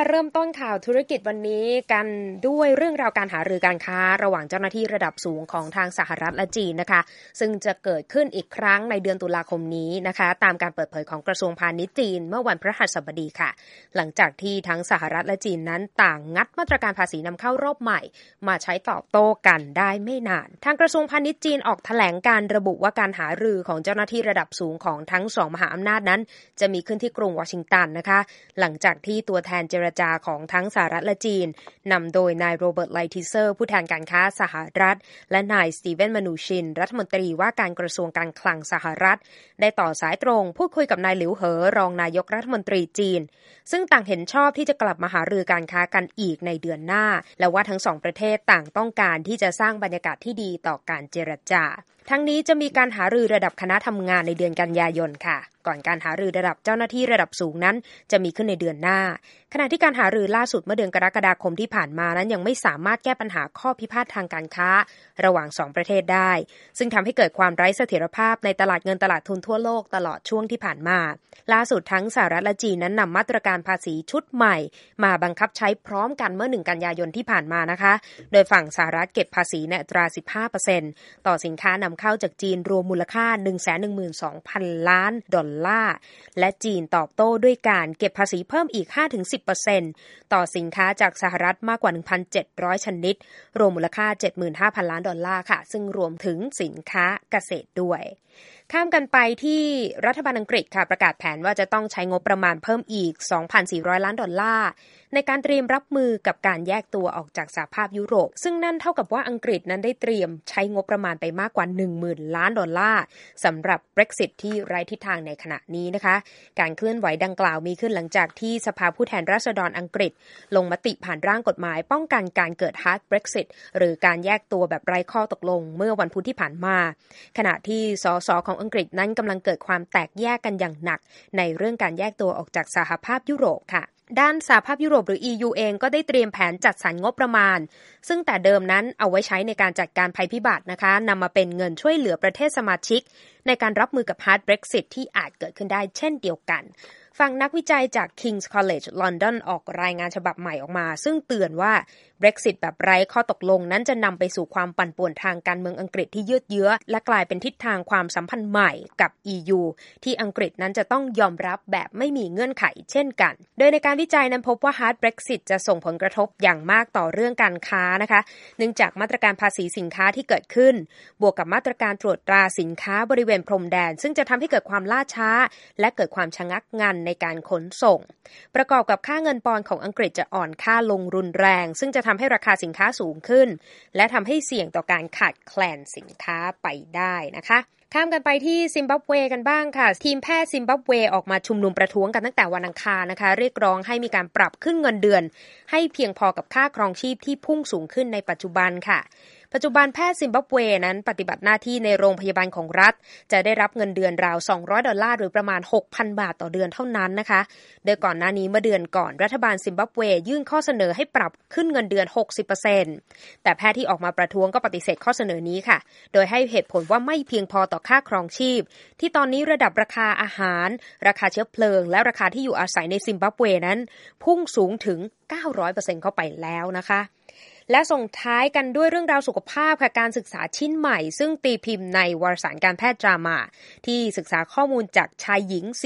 เริ่มต้นข่าวธุรกิจวันนี้กันด้วยเรื่องราวการหารือการค้าระหว่างเจ้าหน้าที่ระดับสูงของทางสหรัฐและจีนนะคะซึ่งจะเกิดขึ้นอีกครั้งในเดือนตุลาคมนี้นะคะตามการเปิดเผยของกระทรวงพาณิชย์จีนเมื่อวันพฤหัสบดีค่ะหลังจากที่ทั้งสหรัฐและจีนนั้นต่างงัดมาตรการภาษีนำเข้ารอบใหม่มาใช้ตอบโต้กันได้ไม่นานทางกระทรวงพาณิชย์จีนออกแถลงการระบุว่าการหารือของเจ้าหน้าที่ระดับสูงของทั้งสองมหาอำนาจนั้นจะมีขึ้นที่กรุงวอชิงตันนะคะหลังจากที่ตัวแทนเจรจาของทั้งสหรัฐและจีนนำโดยนายโรเบิร์ตไลทิเซอร์ผู้แทนการค้าสหรัฐและนายสตีเวนมานูชินรัฐมนตรีว่าการกระทรวงการคลังสหรัฐได้ต่อสายตรงพูดคุยกับนายหลิวเหอรองนายกรัฐมนตรีจีนซึ่งต่างเห็นชอบที่จะกลับมาหารือการค้ากันอีกในเดือนหน้าและว่าทั้งสองประเทศต่างต้องการที่จะสร้างบรรยากาศที่ดีต่อการเจรจาทั้งนี้จะมีการหารือระดับคณะทำงานในเดือนกันยายนค่ะก่อนการหารือระดับเจ้าหน้าที่ระดับสูงนั้นจะมีขึ้นในเดือนหน้าขณะที่การหารือล่าสุดเมื่อเดือนกรกฎาคมที่ผ่านมานั้นยังไม่สามารถแก้ปัญหาข้อพิพาททางการค้าระหว่าง2ประเทศได้ซึ่งทำให้เกิดความไร้เสถียรภาพในตลาดเงินตลาดทุนทั่วโลกตลอดช่วงที่ผ่านมาล่าสุดทั้งสหรัฐและจีนนั้นนำมาตรการภาษีชุดใหม่มาบังคับใช้พร้อมกันเมื่อ1กันยายนที่ผ่านมานะคะโดยฝั่งสหรัฐเก็บภาษีในอัตรา 15% ต่อสินค้านำเข้าจากจีนรวมมูลค่า 112,000 ล้านดอลลาร์และจีนตอบโต้ด้วยการเก็บภาษีเพิ่มอีก 5-10% ต่อสินค้าจากสหรัฐมากกว่า 1,700 ชนิดรวมมูลค่า 75,000 ล้านดอลลาร์ค่ะซึ่งรวมถึงสินค้าเกษตรด้วยข้ามกันไปที่รัฐบาลอังกฤษค่ะประกาศแผนว่าจะต้องใช้งบประมาณเพิ่มอีก 2,400 ล้านดอลลาร์ในการเตรียมรับมือกับการแยกตัวออกจากสหภาพยุโรปซึ่งนั่นเท่ากับว่าอังกฤษนั้นได้เตรียมใช้งบประมาณไปมากกว่า 10,000 ล้านดอลลาร์สำหรับ Brexit ที่ไร้ทิศทางในขณะนี้นะคะการเคลื่อนไหวดังกล่าวมีขึ้นหลังจากที่สภาผู้แทนราษฎรอังกฤษลงมติผ่านร่างกฎหมายป้องกันการเกิด Hard Brexit หรือการแยกตัวแบบไร้ข้อตกลงเมื่อวันพุธที่ผ่านมาขณะที่สสของอังกฤษนั้นกำลังเกิดความแตกแยกกันอย่างหนักในเรื่องการแยกตัวออกจากสหภาพยุโรปค่ะด้านสหภาพยุโรปหรือ EU เองก็ได้เตรียมแผนจัดสรรงบประมาณซึ่งแต่เดิมนั้นเอาไว้ใช้ในการจัดการภัยพิบัตินะคะนำมาเป็นเงินช่วยเหลือประเทศสมาชิกในการรับมือกับ Hard Brexit ที่อาจเกิดขึ้นได้เช่นเดียวกันฝั่งนักวิจัยจาก King's College London ออกรายงานฉบับใหม่ออกมาซึ่งเตือนว่า Brexit แบบไร้ข้อตกลงนั้นจะนำไปสู่ความปั่นป่วนทางการเมืองอังกฤษที่ยืดเยื้อและกลายเป็นทิศทางความสัมพันธ์ใหม่กับ EU ที่อังกฤษนั้นจะต้องยอมรับแบบไม่มีเงื่อนไขเช่นกันโดยในการวิจัยนั้นพบว่า Hard Brexit จะส่งผลกระทบอย่างมากต่อเรื่องการค้านะคะเนื่องจากมาตรการภาษีสินค้าที่เกิดขึ้นบวกกับมาตรการตรวจตราสินค้าบริเวณพรมแดนซึ่งจะทำให้เกิดความล่าช้าและเกิดความชะงักงันในการขนส่งประกอบกับค่าเงินปอนด์ของอังกฤษจะอ่อนค่าลงรุนแรงซึ่งจะทำให้ราคาสินค้าสูงขึ้นและทำให้เสี่ยงต่อการขาดแคลนสินค้าไปได้นะคะข้ามกันไปที่ซิมบับเวกันบ้างค่ะทีมแพทย์ซิมบับเวออกมาชุมนุมประท้วงกันตั้งแต่วันอังคารนะคะเรียกร้องให้มีการปรับขึ้นเงินเดือนให้เพียงพอกับค่าครองชีพที่พุ่งสูงขึ้นในปัจจุบันค่ะปัจจุบันแพทย์ซิมบับเวนั้นปฏิบัติหน้าที่ในโรงพยาบาลของรัฐจะได้รับเงินเดือนราว$200หรือประมาณ 6,000 บาทต่อเดือนเท่านั้นนะคะโดยก่อนหน้านี้เมื่อเดือนก่อนรัฐบาลซิมบับเวยื่นข้อเสนอให้ปรับขึ้นเงินเดือน 60% แต่แพทย์ที่ออกมาประท้วงก็ปฏิเสธข้อเสนอนี้ค่ะโดยให้เหตุผลว่าไม่เพียงพอต่อค่าครองชีพที่ตอนนี้ระดับราคาอาหารราคาเชื้อเพลิงและราคาที่อยู่อาศัยในซิมบับเวนั้นพุ่งสูงถึง 900% เข้าไปแล้วนะคะและส่งท้ายกันด้วยเรื่องราวสุขภาพค่ะการศึกษาชิ้นใหม่ซึ่งตีพิมพ์ในวารสารการแพทย์JAMAที่ศึกษาข้อมูลจากชายหญิง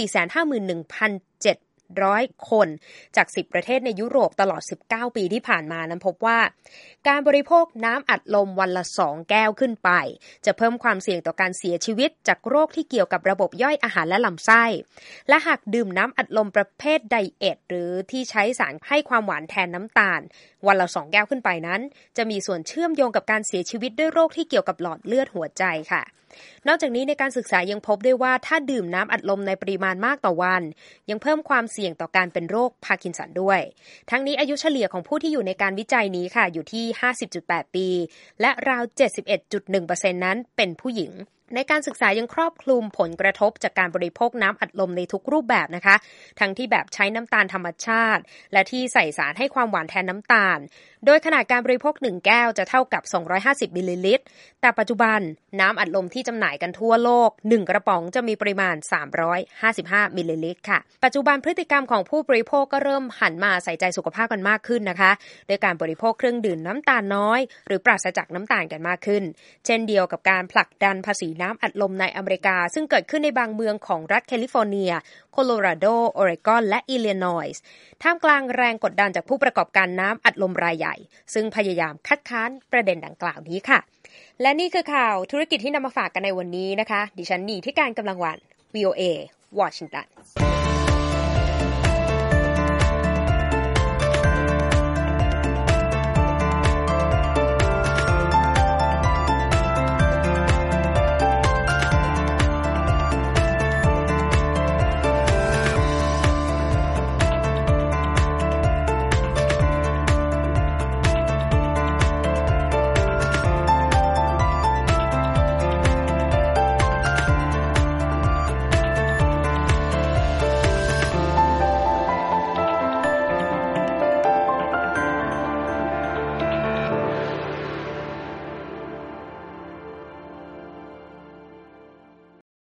451,700 คนจาก10ประเทศในยุโรปตลอด19ปีที่ผ่านมานั้นพบว่าการบริโภคน้ำอัดลมวันละ2แก้วขึ้นไปจะเพิ่มความเสี่ยงต่อการเสียชีวิตจากโรคที่เกี่ยวกับระบบย่อยอาหารและลำไส้และหากดื่มน้ำอัดลมประเภทไดเอทหรือที่ใช้สารให้ความหวานแทนน้ำตาลวันละ2แก้วขึ้นไปนั้นจะมีส่วนเชื่อมโยงกับการเสียชีวิตด้วยโรคที่เกี่ยวกับหลอดเลือดหัวใจค่ะนอกจากนี้ในการศึกษายังพบด้วยว่าถ้าดื่มน้ำอัดลมในปริมาณมากต่อวันยังเพิ่มความเสี่ยงต่อการเป็นโรคพาร์กินสันด้วยทั้งนี้อายุเฉลี่ยของผู้ที่อยู่ในการวิจัยนี้ค่ะอยู่ที่ 50.8 ปีและราว 71.1% นั้นเป็นผู้หญิงในการศึกษายังครอบคลุมผลกระทบจากการบริโภคน้ำอัดลมในทุกรูปแบบนะคะทั้งที่แบบใช้น้ำตาลธรรมชาติและที่ใส่สารให้ความหวานแทนน้ำตาลโดยขนาดการบริโภค1แก้วจะเท่ากับ250มิลลิลิตรแต่ปัจจุบันน้ำอัดลมที่จำหน่ายกันทั่วโลก1กระป๋องจะมีปริมาณ355มิลลิลิตรค่ะปัจจุบันพฤติกรรมของผู้บริโภคก็เริ่มหันมาใส่ใจสุขภาพกันมากขึ้นนะคะโดยการบริโภคเครื่องดื่มน้ำตาลน้อยหรือปราศจากน้ำตาลกันมากขึ้นเช่นเดียวกับการผลักดันภาษีน้ำอัดลมในอเมริกาซึ่งเกิดขึ้นในบางเมืองของรัฐแคลิฟอร์เนียโคโลราโดออเรกอนและอิลลินอยส์ท่ามกลางแรงกดดันจากผู้ประกอบการน้ำอัดลมรายใหญ่ซึ่งพยายามคัดค้านประเด็นดังกล่าวนี้ค่ะและนี่คือข่าวธุรกิจที่นำมาฝากกันในวันนี้นะคะดิฉันนีที่การกำลังวัน VOA วอชิงตัน